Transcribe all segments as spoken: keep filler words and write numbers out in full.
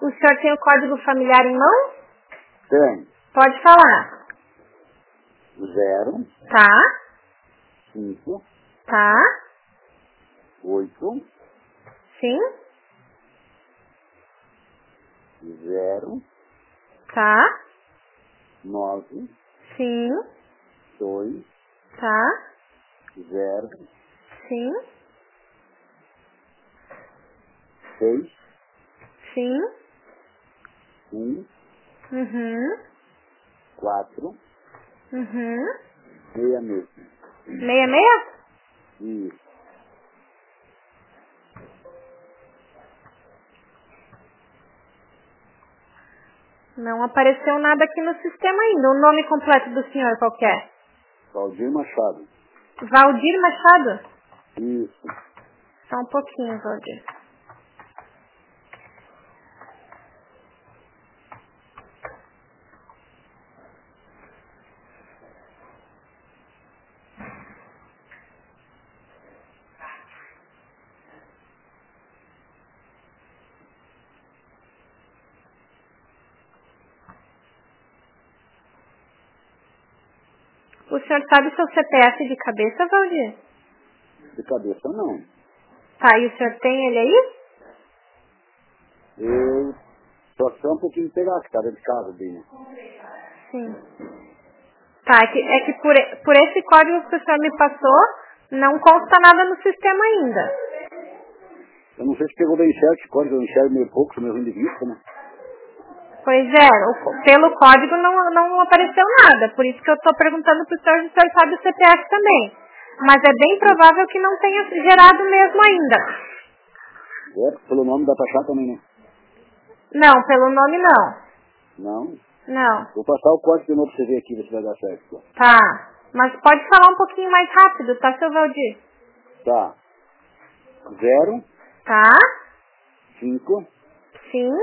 O senhor tem o código familiar em mão? Tem. Pode falar. Zero. Tá. Cinco. Tá. Oito. Sim. Zero. Tá. Nove. Sim. Dois. Tá. Zero. Sim. Seis. Sim. Um. Uhum. Quatro. Uhum. Meia meia. Meia meia? Isso. Não apareceu nada aqui no sistema ainda. O nome completo do senhor qual que é? Valdir Machado. Valdir Machado? Isso. Só um pouquinho, Valdir. O senhor sabe seu C P F de cabeça, Valdir? De cabeça não. Tá, e o senhor tem ele aí? Eu só só um pouquinho de pegar, que tá dentro de casa, bem. Sim. Tá, é que, é que por, por esse código que o senhor me passou, não consta nada no sistema ainda. Eu não sei se pegou da enxerga, que código eu enxergo meio pouco, sou meio ruim de vista, né? Pois é, o, pelo código não, não apareceu nada, por isso que eu estou perguntando para o senhor se o senhor sabe o C P F também. Mas é bem provável que não tenha gerado mesmo ainda. É, pelo nome dá pra achar também, né? Não, pelo nome não. Não? Não. Vou passar o código de novo pra você ver aqui, ver se vai dar certo. Tá. Mas pode falar um pouquinho mais rápido, tá, seu Valdir? Tá. Zero. Tá. Cinco. Sim.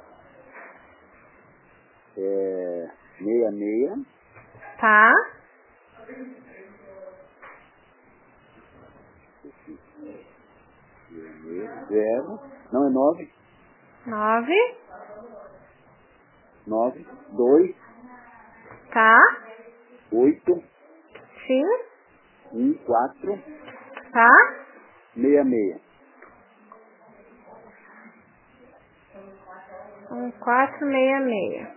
É, meia, meia. Tá. Meia, meia. Zero. Não, é nove. Nove. Nove. Dois. Tá. Oito. Sim. Um, quatro. Tá. Meia, meia. Um, quatro, meia, meia.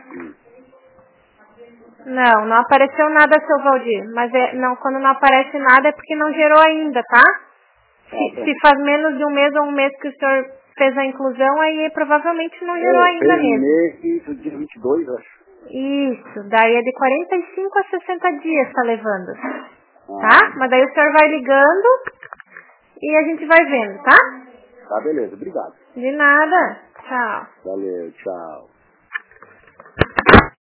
Não, não apareceu nada, seu Valdir. Mas é, não, quando não aparece nada é porque não gerou ainda, tá? Se, se faz menos de um mês ou um mês que o senhor fez a inclusão, aí provavelmente não gerou É, ainda fez um mesmo. mês e do dia vinte e dois, acho. Isso, daí é de quarenta e cinco a sessenta dias tá levando. Ah, Tá? Mas daí o senhor vai ligando e a gente vai vendo, tá? tá, beleza. Obrigado. De nada. Tchau. Valeu, tchau.